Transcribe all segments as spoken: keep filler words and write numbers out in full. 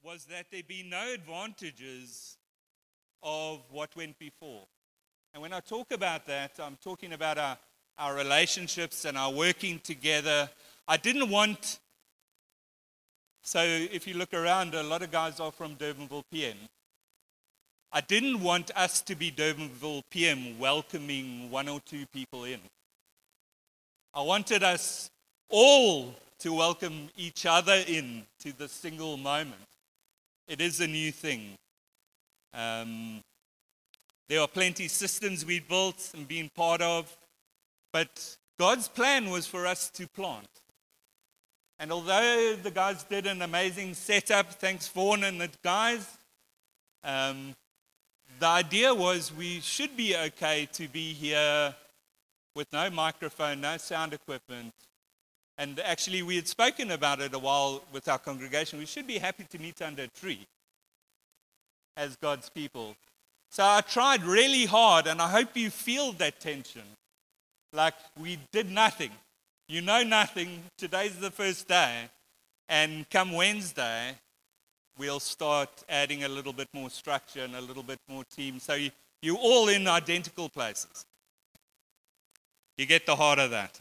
was that there be no advantages of what went before. And when I talk about that, I'm talking about our, our relationships and our working together. I didn't want, so if you look around, a lot of guys are from Durbanville P M. I didn't want us to be Durbanville P M welcoming one or two people in. I wanted us all to welcome each other in to the single moment. It is a new thing. Um, there are plenty of systems we built and been part of, but God's plan was for us to plant. And although the guys did an amazing setup, thanks Vaughan and the guys, um, the idea was we should be okay to be here with no microphone, no sound equipment. And actually, we had spoken about it a while with our congregation. We should be happy to meet under a tree as God's people. So I tried really hard, and I hope you feel that tension. Like we did nothing. You know nothing. Today's the first day. And come Wednesday, we'll start adding a little bit more structure and a little bit more team. So you, you're all in identical places. You get the heart of that.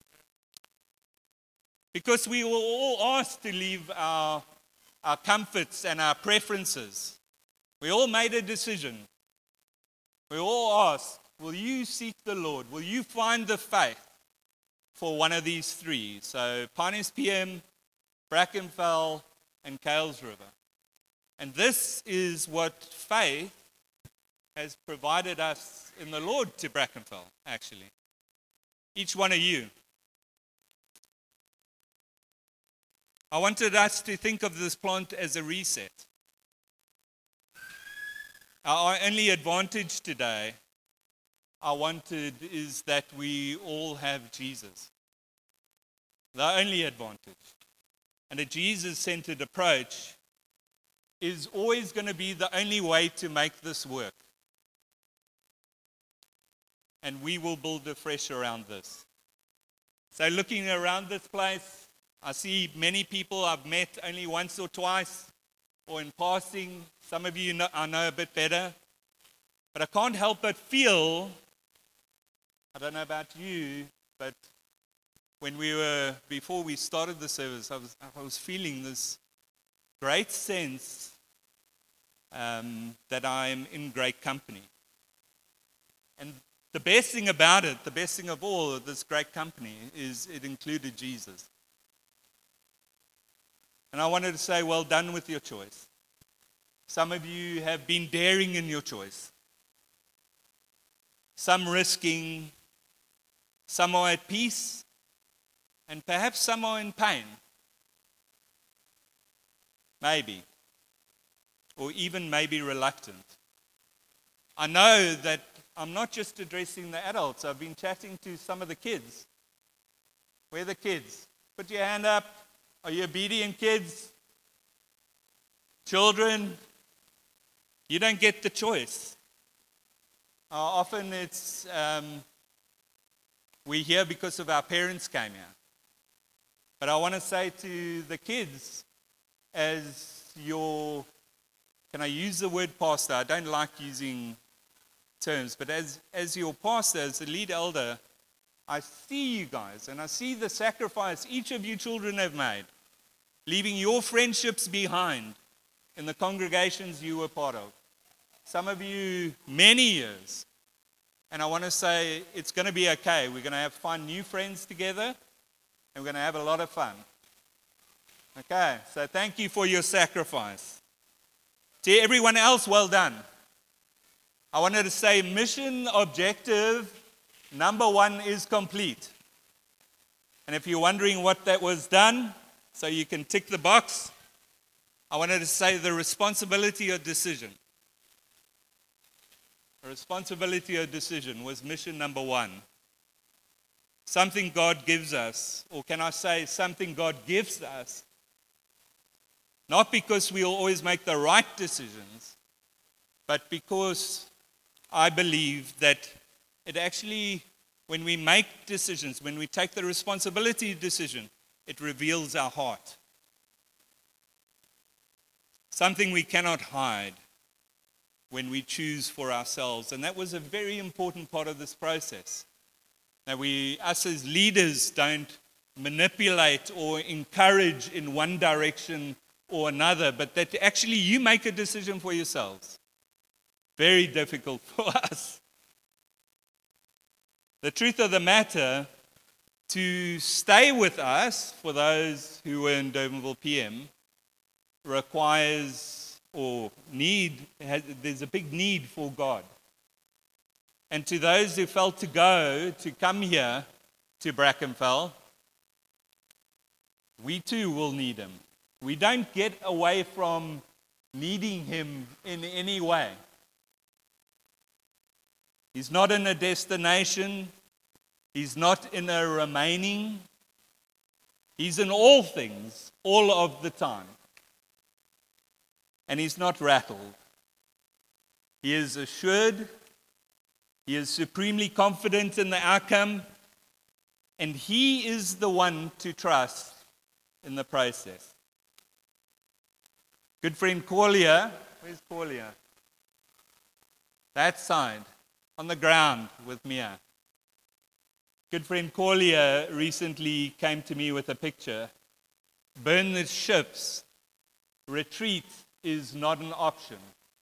Because we were all asked to leave our, our comforts and our preferences. We all made a decision. We all asked, will you seek the Lord? Will you find the faith for one of these three? So Pioneers P M, Brackenfell, and Kales River. And this is what faith has provided us in the Lord to Brackenfell, actually. Each one of you. I wanted us to think of this plant as a reset. Our only advantage today, I wanted, is that we all have Jesus. The only advantage. And a Jesus-centered approach is always going to be the only way to make this work. And we will build afresh around this. So looking around this place, I see many people I've met only once or twice, or in passing. Some of you know, I know a bit better. But I can't help but feel, I don't know about you, but when we were, before we started the service, I was, I was feeling this great sense um, that I am in great company. And the best thing about it, the best thing of all of this great company, is it included Jesus. And I wanted to say, well done with your choice. Some of you have been daring in your choice. Some risking, some are at peace, and perhaps some are in pain. Maybe. Or even maybe reluctant. I know that I'm not just addressing the adults. I've been chatting to some of the kids. Where are the kids? Put your hand up. Are you obedient kids? Children? You don't get the choice. Uh, often it's, um, we're here because of our parents came here. But I want to say to the kids, as your, can I use the word pastor? I don't like using terms, but as, as your pastor, as the lead elder, I see you guys, and I see the sacrifice each of you children have made, leaving your friendships behind in the congregations you were part of. Some of you, many years. And I want to say, it's going to be okay. We're going to have find new friends together, and we're going to have a lot of fun. Okay, so thank you for your sacrifice. To everyone else, well done. I wanted to say mission objective number one is complete. And if you're wondering what that was done, so you can tick the box, I wanted to say the responsibility of decision. The responsibility of decision was mission number one. Something God gives us, or can I say something God gives us, not because we'll always make the right decisions, but because I believe that it actually, when we make decisions, when we take the responsibility of decision, it reveals our heart. something we cannot hide when we choose for ourselves. And that was a very important part of this process. That we, us as leaders, don't manipulate or encourage in one direction or another, but that actually you make a decision for yourselves. Very difficult for us. The truth of the matter, to stay with us, for those who were in Durbanville P M, requires or need, has, there's a big need for God. And to those who felt to go, to come here to Brackenfell, we too will need Him. We don't get away from needing Him in any way. He's not in a destination. He's not in a remaining. He's in all things, all of the time. And He's not rattled. He is assured. He is supremely confident in the outcome. And He is the one to trust in the process. Good friend Corlia, where's Corlia? That side, on the ground with Mia. Good friend Corlia recently came to me with a picture. Burn the ships. Retreat is not an option.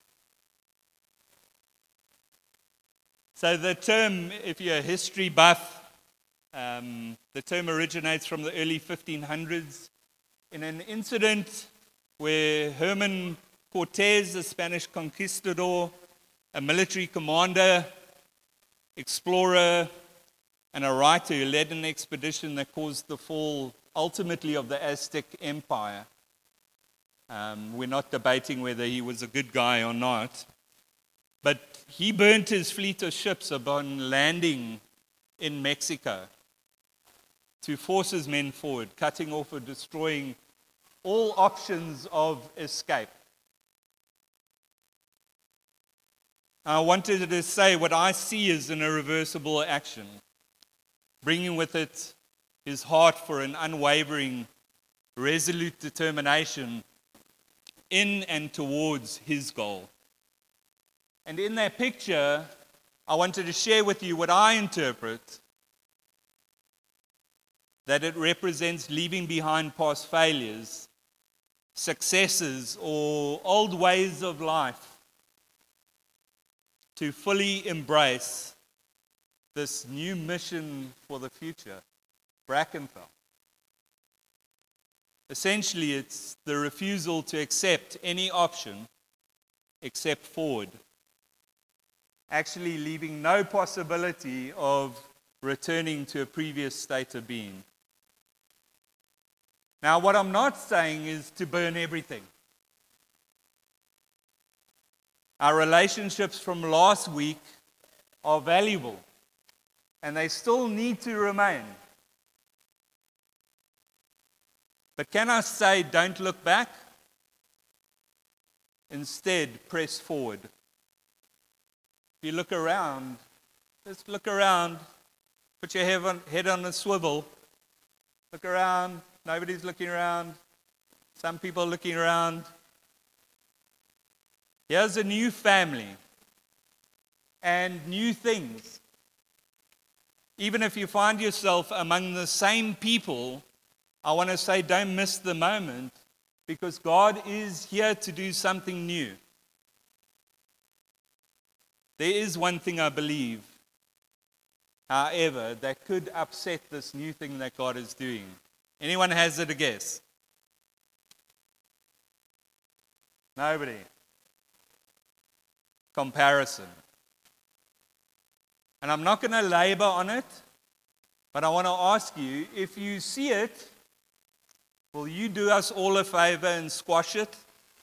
So the term, if you're a history buff, um, the term originates from the early fifteen hundreds in an incident where Herman Cortez, the Spanish conquistador, a military commander, explorer, and a writer who led an expedition that caused the fall, ultimately, of the Aztec Empire. Um, we're not debating whether he was a good guy or not. But he burnt his fleet of ships upon landing in Mexico to force his men forward, cutting off or destroying all options of escape. I wanted to say what I see as an irreversible action, bringing with it his heart for an unwavering, resolute determination in and towards his goal. And in that picture, I wanted to share with you what I interpret that it represents leaving behind past failures, successes, or old ways of life to fully embrace this new mission for the future, Brackenfell. Essentially, it's the refusal to accept any option except forward. Actually leaving no possibility of returning to a previous state of being. Now, what I'm not saying is to burn everything. Our relationships from last week are valuable, and they still need to remain. But can I say, don't look back? Instead, press forward. If you look around, just look around, put your head on, head on a swivel, look around, nobody's looking around, some people are looking around. Here's a new family and new things. Even if you find yourself among the same people, I want to say don't miss the moment, because God is here to do something new. There is one thing I believe, however, that could upset this new thing that God is doing. Anyone hazard a guess? Nobody. Comparison. And I'm not going to labor on it, but I want to ask you, if you see it, will you do us all a favor and squash it?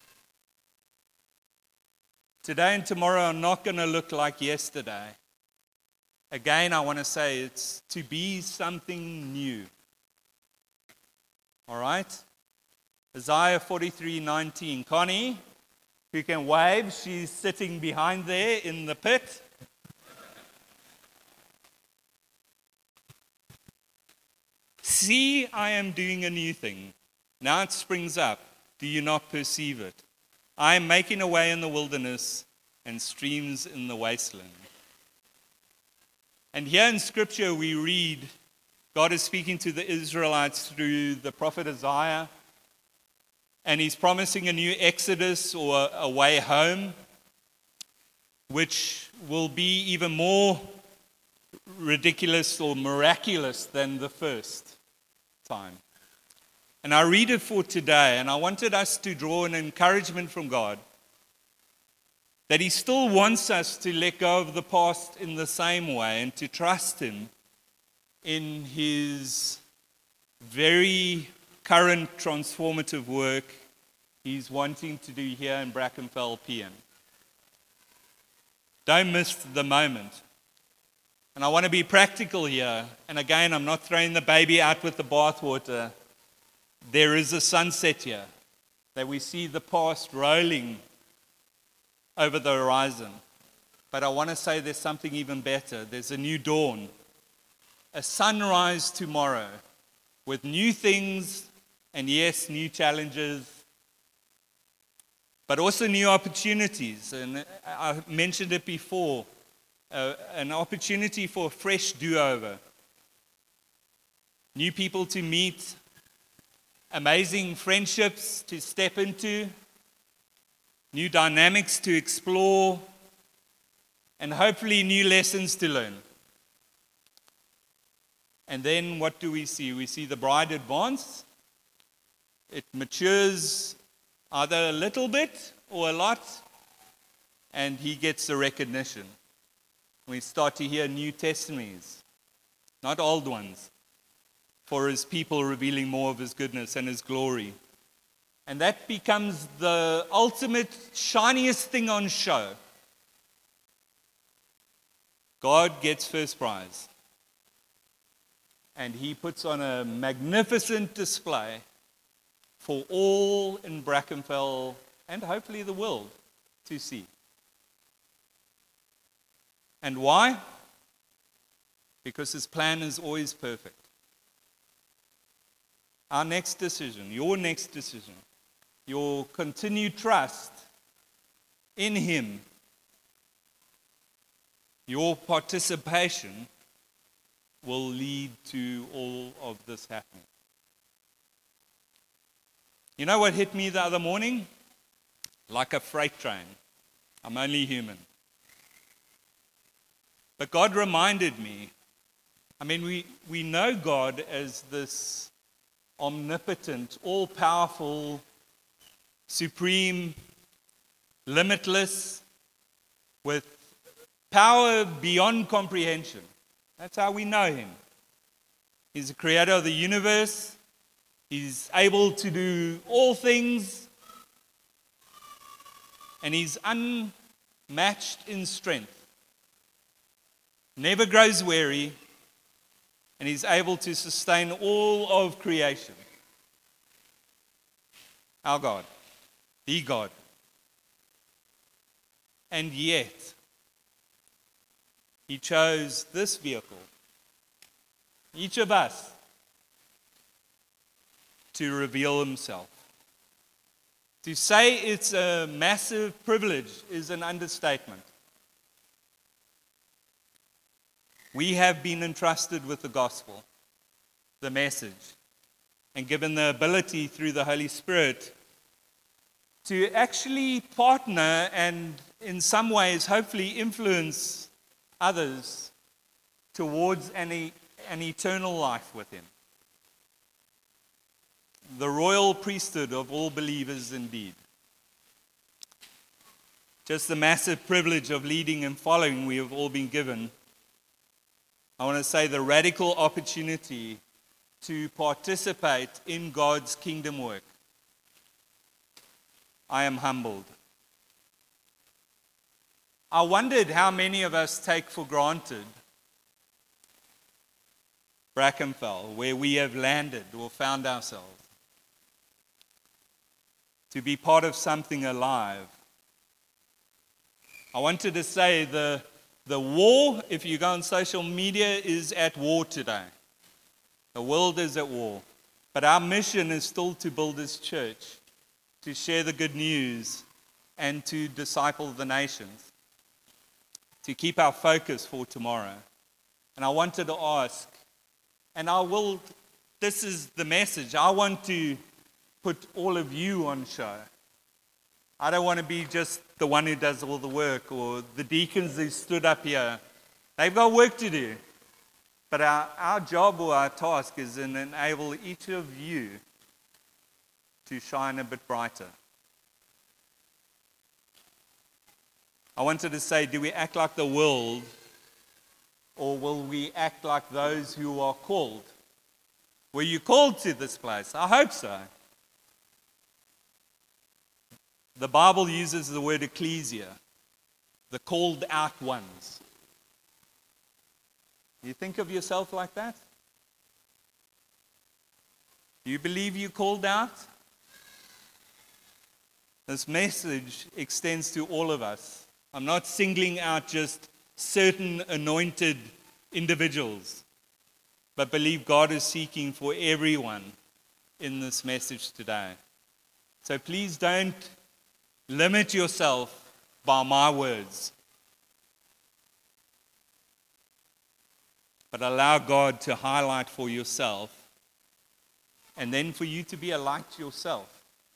Today and tomorrow are not going to look like yesterday. Again, I want to say it's to be something new. All right? Isaiah forty-three nineteen. Connie, who can wave, she's sitting behind there in the pit. See, I am doing a new thing. Now it springs up. Do you not perceive it? I am making a way in the wilderness and streams in the wasteland. And here in Scripture we read God is speaking to the Israelites through the prophet Isaiah, and he's promising a new exodus or a way home, which will be even more ridiculous or miraculous than the first time. And I read it for today, and I wanted us to draw an encouragement from God that He still wants us to let go of the past in the same way and to trust Him in His very current transformative work He's wanting to do here in Brackenfell P N. Don't miss the moment. And I want to be practical here. And again, I'm not throwing the baby out with the bathwater. There is a sunset here that we see the past rolling over the horizon. But I want to say there's something even better. There's a new dawn, a sunrise tomorrow with new things and, yes, new challenges, but also new opportunities. And I mentioned it before, uh, an opportunity for a fresh do-over. New people to meet, amazing friendships to step into, new dynamics to explore, and hopefully new lessons to learn. And then what do we see? We see the bride advance. It matures either a little bit or a lot, and he gets the recognition. We start to hear new testimonies, not old ones, for his people revealing more of his goodness and his glory. And that becomes the ultimate, shiniest thing on show. God gets first prize. And he puts on a magnificent display for all in Brackenfell and hopefully the world to see. And why? Because his plan is always perfect. Our next decision, your next decision, your continued trust in him, your participation will lead to all of this happening. You know what hit me the other morning? Like a freight train. I'm only human. But God reminded me, I mean, we, we know God as this omnipotent, all-powerful, supreme, limitless, with power beyond comprehension. That's how we know him. He's the creator of the universe. He's able to do all things. And he's unmatched in strength. Never grows weary. And he's able to sustain all of creation. Our God. The God. And yet, he chose this vehicle, each of us, to reveal himself. To say it's a massive privilege is an understatement. We have been entrusted with the gospel, the message, and given the ability through the Holy Spirit to actually partner and in some ways hopefully influence others towards an, e- an eternal life with him. The royal priesthood of all believers indeed. Just the massive privilege of leading and following we have all been given. I want to say the radical opportunity to participate in God's kingdom work. I am humbled. I wondered how many of us take for granted Brackenfell, where we have landed or found ourselves. To be part of something alive. I wanted to say the, the war, if you go on social media, is at war today. The world is at war. But our mission is still to build this church, to share the good news, and to disciple the nations, to keep our focus for tomorrow. And I wanted to ask, and I will, this is the message, I want to put all of you on show. I don't want to be just the one who does all the work, or the deacons who stood up here. They've got work to do. But our, our job or our task is to enable each of you to shine a bit brighter. I wanted to say, do we act like the world, or will we act like those who are called? Were you called to this place? I hope so. The Bible uses the word ecclesia, the called out ones. You think of yourself like that? Do you believe you called out? This message extends to all of us. I'm not singling out just certain anointed individuals, but believe God is seeking for everyone in this message today. So please don't limit yourself by my words, but allow God to highlight for yourself, and then for you to be a light yourself.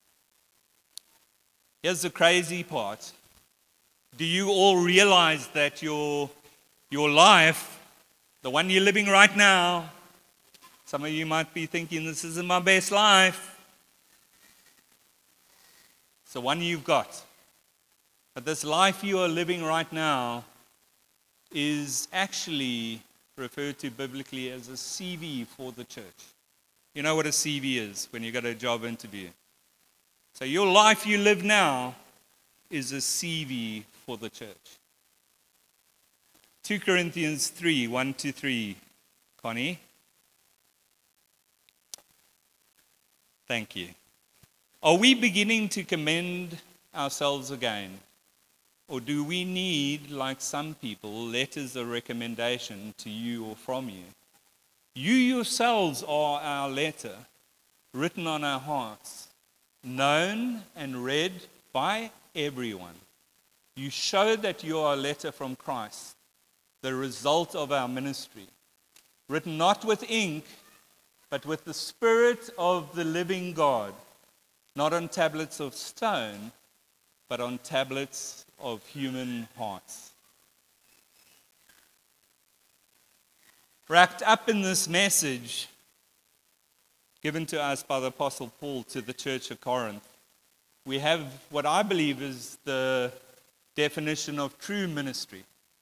Here's the crazy part. Do you all realize that your, your life, the one you're living right now, some of you might be thinking, this isn't my best life. It's the one you've got. But this life you are living right now is actually referred to biblically as a C V for the church. You know what a C V is when you got a job interview. So your life you live now is a C V for the church. Second Corinthians three, one to three. Connie? Thank you. Are we beginning to commend ourselves again? Or do we need, like some people, letters of recommendation to you or from you? You yourselves are our letter, written on our hearts, known and read by everyone. You show that you are a letter from Christ, the result of our ministry, written not with ink, but with the Spirit of the living God, not on tablets of stone, but on tablets of human hearts. Wrapped up in this message given to us by the Apostle Paul to the church of Corinth, we have what I believe is the definition of true ministry.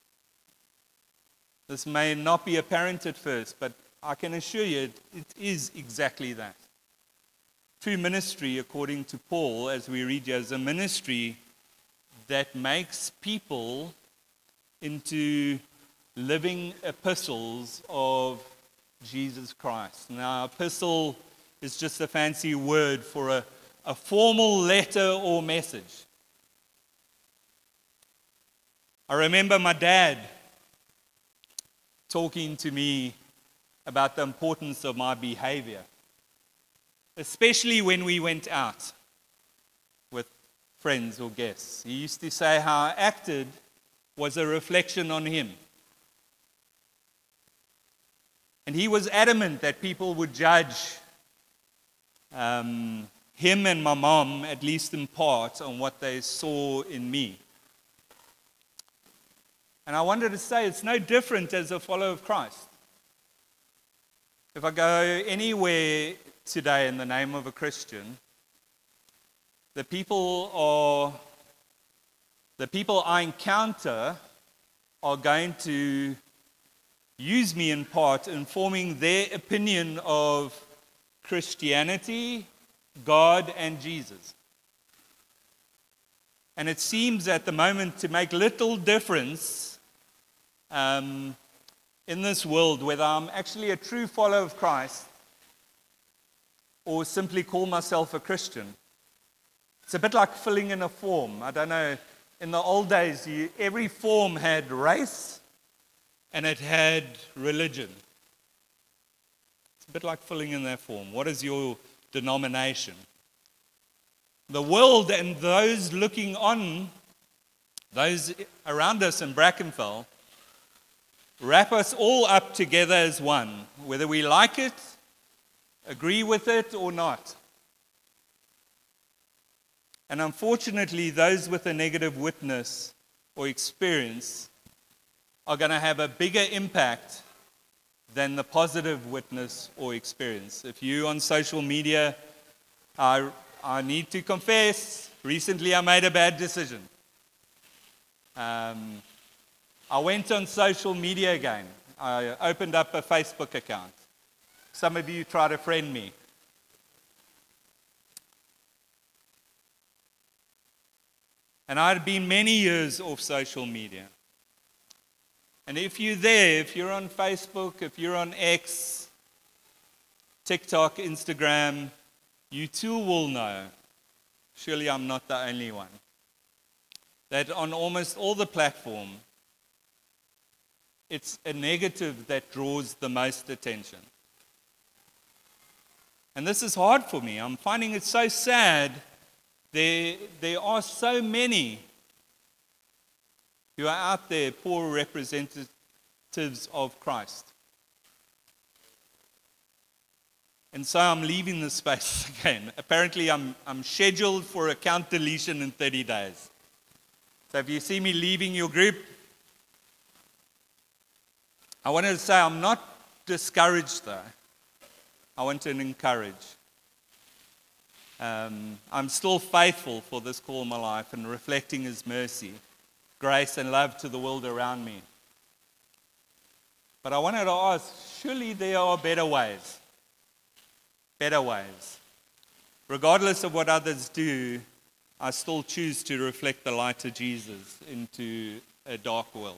This may not be apparent at first, but I can assure you it, it is exactly that. True ministry, according to Paul, as we read here, is a ministry that makes people into living epistles of Jesus Christ. Now, epistle is just a fancy word for a, a formal letter or message. I remember my dad talking to me about the importance of my behavior, especially when we went out with friends or guests. He used to say how I acted was a reflection on him. And he was adamant that people would judge um, him and my mom, at least in part, on what they saw in me. And I wanted to say it's no different as a follower of Christ. If I go anywhere today in the name of a Christian, the people are the people I encounter are going to use me in part in forming their opinion of Christianity, God, and Jesus. And it seems at the moment to make little difference um, in this world whether I'm actually a true follower of Christ or simply call myself a Christian. It's a bit like filling in a form. I don't know, in the old days, you, every form had race and it had religion. It's a bit like filling in that form. What is your denomination? the world and those looking on, those around us in Brackenfell, wrap us all up together as one, whether we like it, agree with it, or not. And unfortunately, those with a negative witness or experience are going to have a bigger impact than the positive witness or experience. If you on social media, I, I need to confess, recently I made a bad decision. Um, I went on social media again. I opened up a Facebook account. Some of you try to friend me. And I'd been many years off social media. And if you're there, if you're on Facebook, if you're on X, TikTok, Instagram, you too will know, surely I'm not the only one, that on almost all the platform, it's a negative that draws the most attention. And this is hard for me. I'm finding it so sad. There, there are so many who are out there, poor representatives of Christ. And so I'm leaving this space again. Apparently I'm, I'm scheduled for account deletion in thirty days. So if you see me leaving your group, I wanted to say I'm not discouraged though. I want to encourage. Um, I'm still faithful for this call in my life and reflecting His mercy, grace and love to the world around me. But I wanted to ask, surely there are better ways. Better ways. Regardless of what others do, I still choose to reflect the light of Jesus into a dark world.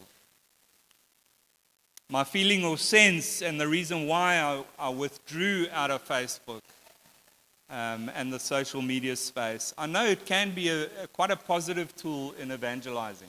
My feeling or sense and the reason why I, I withdrew out of Facebook um, and the social media space, I know it can be a, a, quite a positive tool in evangelizing.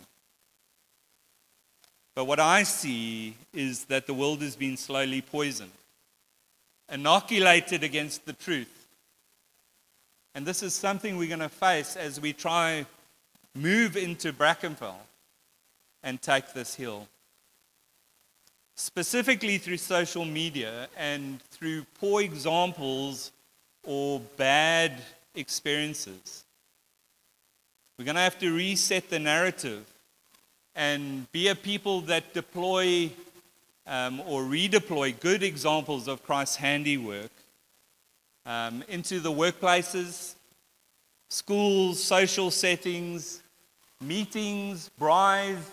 But what I see is that the world has been slowly poisoned, inoculated against the truth. And this is something we're going to face as we try move into Brackenfell and take this hill. Specifically through social media and through poor examples or bad experiences. We're going to have to reset the narrative and be a people that deploy um, or redeploy good examples of Christ's handiwork um, into the workplaces, schools, social settings, meetings, brides,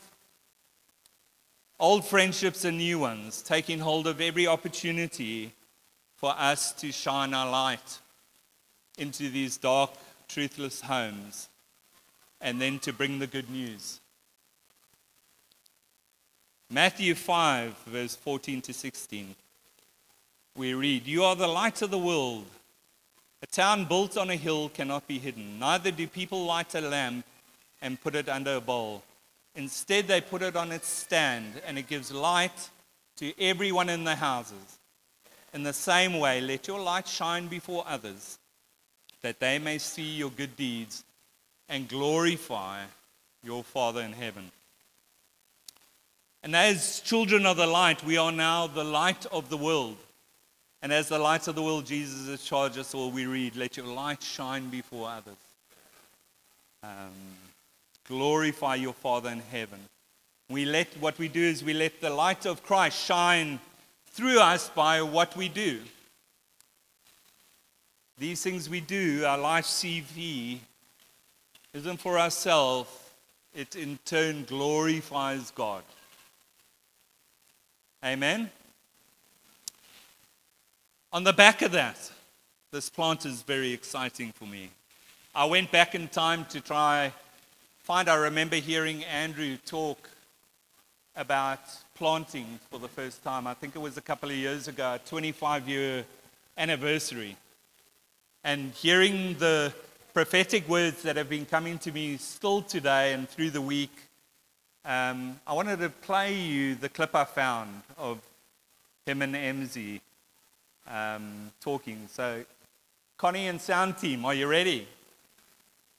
old friendships and new ones, taking hold of every opportunity for us to shine our light into these dark, truthless homes, and then to bring the good news. Matthew five, verse fourteen to sixteen, we read, "You are the light of the world. A town built on a hill cannot be hidden. Neither do people light a lamp and put it under a bowl. Instead, they put it on its stand, and it gives light to everyone in the houses. In the same way, let your light shine before others, that they may see your good deeds and glorify your Father in heaven." And as children of the light, we are now the light of the world. And as the light of the world, Jesus has charged us all. We read, "Let your light shine before others. Um, glorify your Father in heaven." We let what we do is we let the light of Christ shine through us by what we do. These things we do, our life C V, isn't for ourselves. It in turn glorifies God. Amen? On the back of that, this plant is very exciting for me. I went back in time to try find, I remember hearing Andrew talk about planting for the first time. I think it was a couple of years ago, a twenty-five year anniversary. And hearing the prophetic words that have been coming to me still today and through the week, um, I wanted to play you the clip I found of him and M Z um, talking. So, Connie and sound team, are you ready?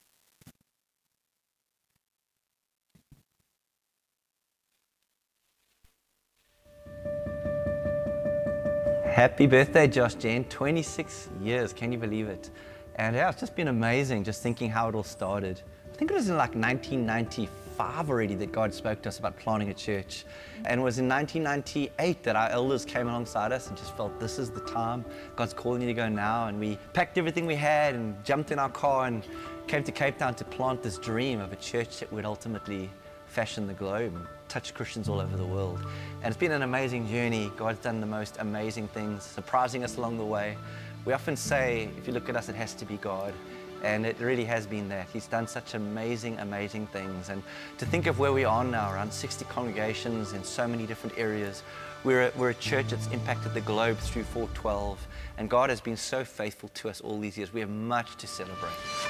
Happy birthday, Josh Jen. twenty-six years, can you believe it? And yeah, it's just been amazing just thinking how it all started. I think it was in like nineteen ninety-five already that God spoke to us about planting a church. And it was in nineteen ninety-eight that our elders came alongside us and just felt this is the time. God's calling you to go now. And we packed everything we had and jumped in our car and came to Cape Town to plant this dream of a church that would ultimately fashion the globe and touch Christians all over the world. And it's been an amazing journey. God's done the most amazing things, surprising us along the way. We often say, if you look at us, it has to be God. And it really has been that. He's done such amazing, amazing things. And to think of where we are now, around sixty congregations in so many different areas, we're a, we're a church that's impacted the globe through four twelve. And God has been so faithful to us all these years. We have much to celebrate.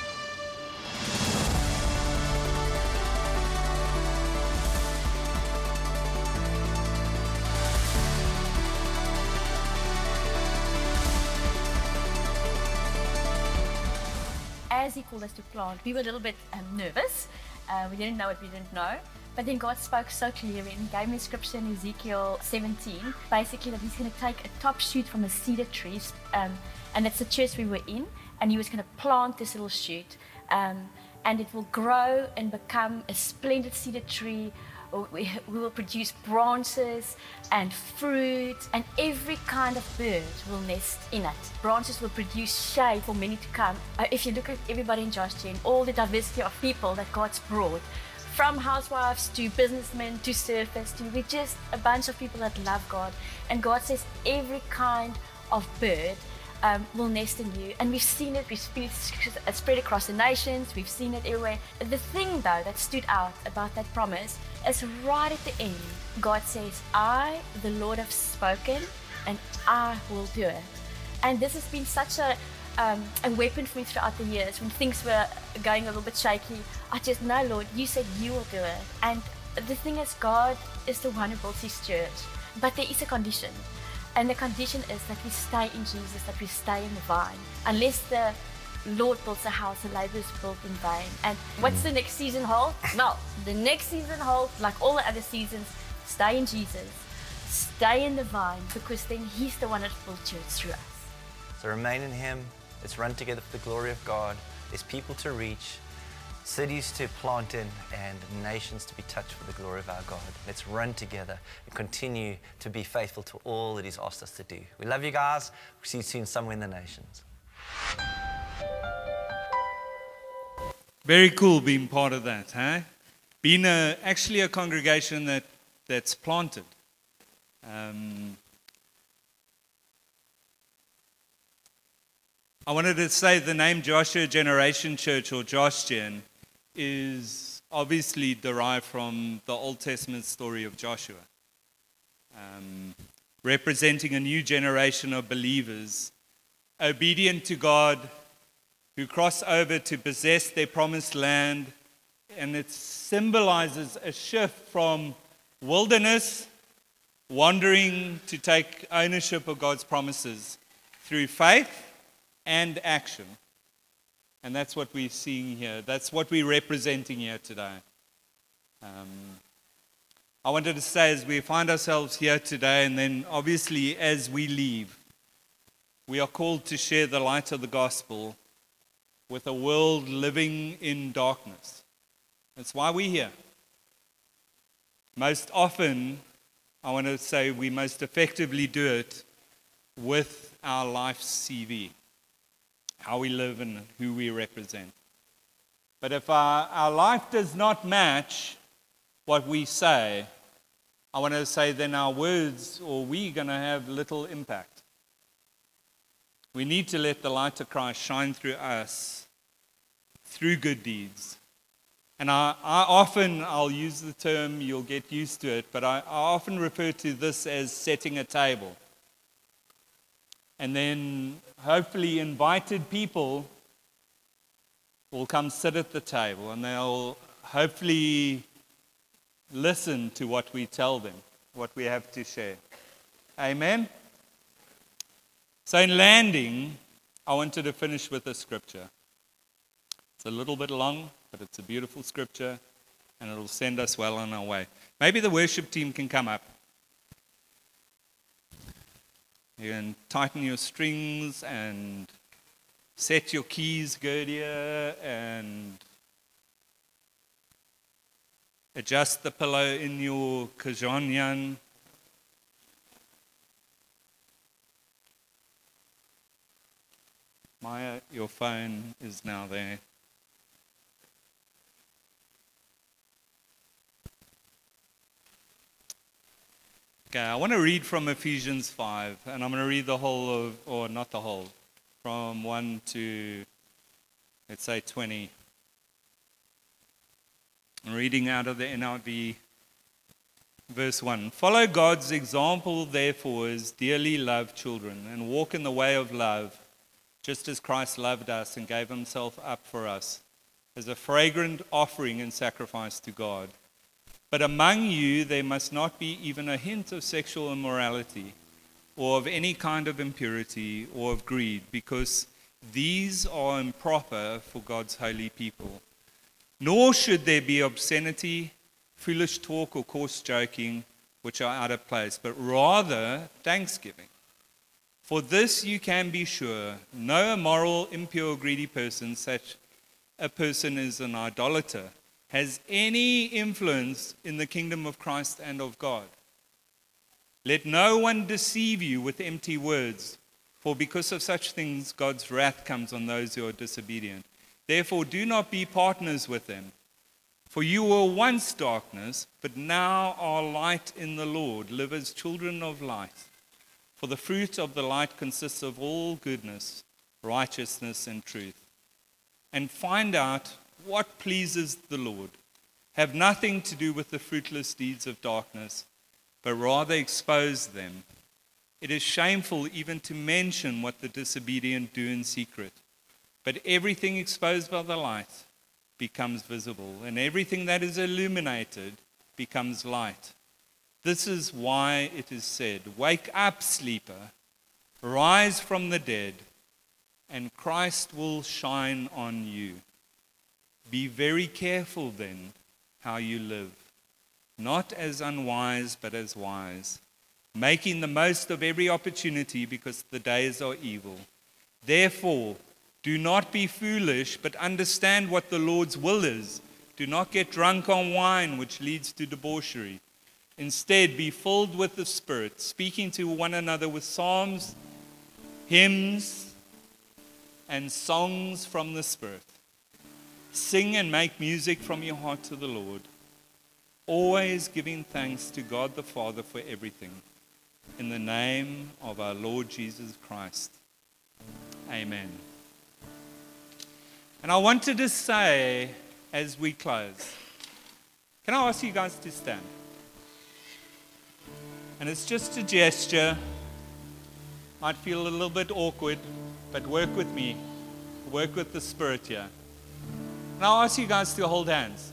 As he called us to plant, we were a little bit um, nervous. Uh, we didn't know what we didn't know. But then God spoke so clearly and gave me a scripture in Ezekiel seventeen, basically that he's going to take a top shoot from a cedar tree, um, and that's the church we were in, and he was going to plant this little shoot, um, and it will grow and become a splendid cedar tree. We, we will produce branches and fruit, and every kind of bird will nest in it. Branches will produce shade for many to come. Uh, if you look at everybody in Josh Gen, all the diversity of people that God's brought, from housewives to businessmen to surfers, to we're just a bunch of people that love God. And God says every kind of bird Um, will nest in you. And we've seen it, we've seen it spread across the nations, we've seen it everywhere. The thing though that stood out about that promise is right at the end, God says, I, the Lord, have spoken and I will do it. And this has been such a, um, a weapon for me throughout the years when things were going a little bit shaky. I just know, Lord, you said you will do it. And the thing is, God is the one who builds his church, but there is a condition. And the condition is that we stay in Jesus, that we stay in the vine. Unless the Lord builds a house, the labor is built in vain. And what's the next season hold? Well, the next season holds, like all the other seasons, stay in Jesus, stay in the vine, because then he's the one that will church through us. So remain in him. Let's run together for the glory of God. There's people to reach, cities to plant in, and nations to be touched for the glory of our God. Let's run together and continue to be faithful to all that he's asked us to do. We love you guys. We'll see you soon somewhere in the nations. Very cool being part of that, huh? Being a, actually a congregation that, that's planted. Um, I wanted to say the name Joshua Generation Church, or Josh Gen, is obviously derived from the Old Testament story of Joshua, um, representing a new generation of believers obedient to God who cross over to possess their promised land, and it symbolizes a shift from wilderness, wandering, to take ownership of God's promises through faith and action. And that's what we're seeing here. That's what we're representing here today. Um, I wanted to say, as we find ourselves here today, and then obviously as we leave, we are called to share the light of the gospel with a world living in darkness. That's why we're here. Most often, I want to say we most effectively do it with our life C V. How we live and who we represent. But if our, our life does not match what we say, I want to say then our words, or we're going to have little impact. We need to let the light of Christ shine through us, through good deeds. And I, I often, I'll use the term, you'll get used to it, but I, I often refer to this as setting a table. And then hopefully invited people will come sit at the table, and they'll hopefully listen to what we tell them, what we have to share. Amen? So in landing, I wanted to finish with a scripture. It's a little bit long, but it's a beautiful scripture, and it'll send us well on our way. Maybe the worship team can come up. You can tighten your strings and set your keys Gerdia and adjust the pillow in your kajanyan. Maya, your phone is now there. Okay, I want to read from Ephesians five, and I'm going to read the whole of, or not the whole, from one to, let's say, twenty. I'm reading out of the N I V, verse one. Follow God's example, therefore, as dearly loved children, and walk in the way of love, just as Christ loved us and gave himself up for us, as a fragrant offering and sacrifice to God. But among you there must not be even a hint of sexual immorality, or of any kind of impurity, or of greed, because these are improper for God's holy people. Nor should there be obscenity, foolish talk, or coarse joking, which are out of place, but rather thanksgiving. For this you can be sure, no immoral, impure, greedy person, such a person is an idolater, has any influence in the kingdom of Christ and of God. Let no one deceive you with empty words, for because of such things God's wrath comes on those who are disobedient. Therefore do not be partners with them. For you were once darkness, but now are light in the Lord. Live as children of light. For the fruit of the light consists of all goodness, righteousness, and truth. And find out what pleases the Lord. Have nothing to do with the fruitless deeds of darkness, but rather expose them. It is shameful even to mention what the disobedient do in secret. But everything exposed by the light becomes visible, and everything that is illuminated becomes light. This is why it is said, wake up, sleeper, rise from the dead, and Christ will shine on you. Be very careful then how you live, not as unwise but as wise, making the most of every opportunity because the days are evil. Therefore, do not be foolish, but understand what the Lord's will is. Do not get drunk on wine, which leads to debauchery. Instead, be filled with the Spirit, speaking to one another with psalms, hymns, and songs from the Spirit. Sing and make music from your heart to the Lord, always giving thanks to God the Father for everything. In the name of our Lord Jesus Christ. Amen. And I wanted to say, as we close, can I ask you guys to stand? And it's just a gesture. Might feel a little bit awkward, but work with me. Work with the Spirit here. And I'll ask you guys to hold hands.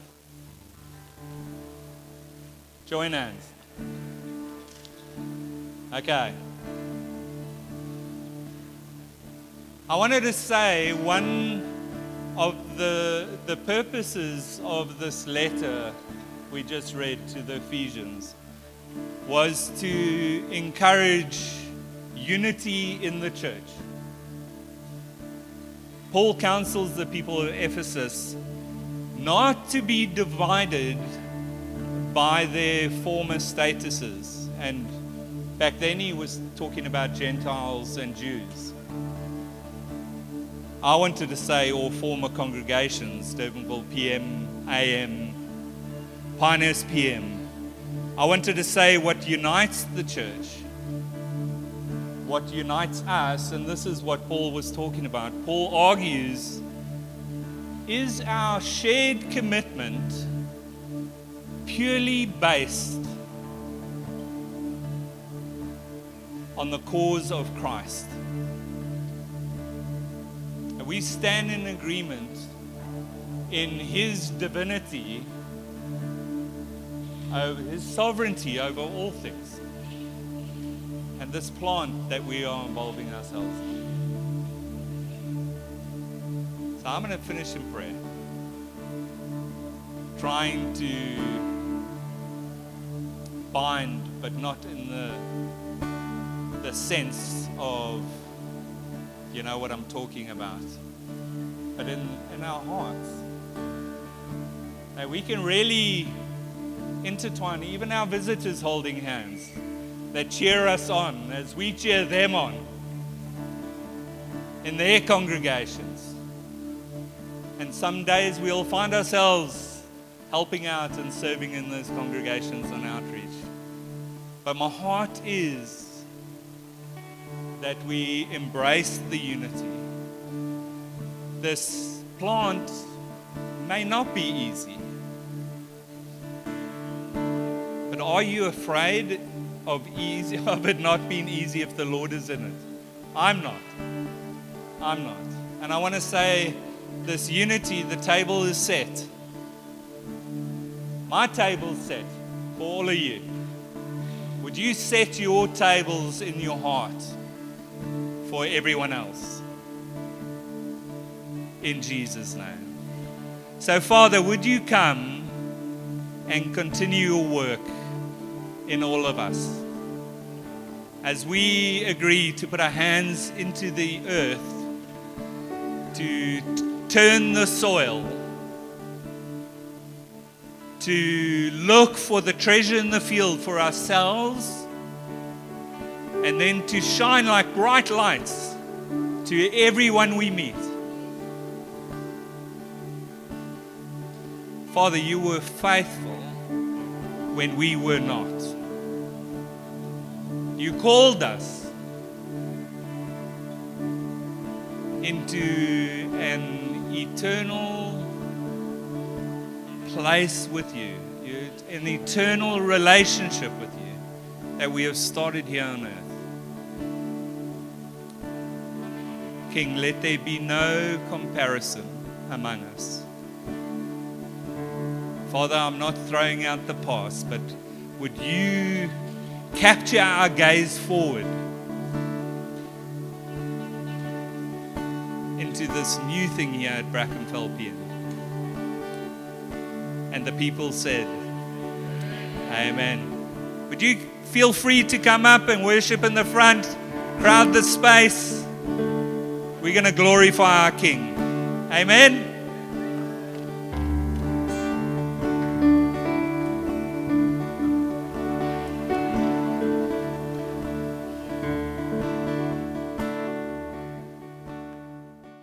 Join hands. Okay. I wanted to say one of the, the purposes of this letter we just read to the Ephesians was to encourage unity in the church. Paul counsels the people of Ephesus not to be divided by their former statuses. And back then he was talking about Gentiles and Jews. I wanted to say all former congregations, Durbanville P M, A M, Pioneers P M. I wanted to say what unites the church, what unites us, and this is what Paul was talking about. Paul argues, is our shared commitment purely based on the cause of Christ? And we stand in agreement in His divinity, over His sovereignty over all things, and this plant that we are involving ourselves in. So I'm going to finish in prayer, trying to bind, but not in the the sense of, you know what I'm talking about. But in, in our hearts, that we can really intertwine, even our visitors holding hands, that cheer us on as we cheer them on in their congregations. And some days we'll find ourselves helping out and serving in those congregations on outreach. But my heart is that we embrace the unity. This plant may not be easy. But are you afraid of easy of it not being easy if the Lord is in it? I'm not. I'm not. And I want to say, this unity, the table is set. My table's set for all of you. Would you set your tables in your heart for everyone else? In Jesus' name. So, Father, would you come and continue your work in all of us as we agree to put our hands into the earth to turn the soil, to look for the treasure in the field for ourselves, and then to shine like bright lights to everyone we meet. Father, you were faithful when we were not. You called us into an eternal place with you, an eternal relationship with you that we have started here on earth. King, let there be no comparison among us. Father, I'm not throwing out the past, but would you capture our gaze forward into this new thing here at Brackenfell P N? And the people said, Amen. Would you feel free to come up and worship in the front, crowd the space? We're going to glorify our King. Amen.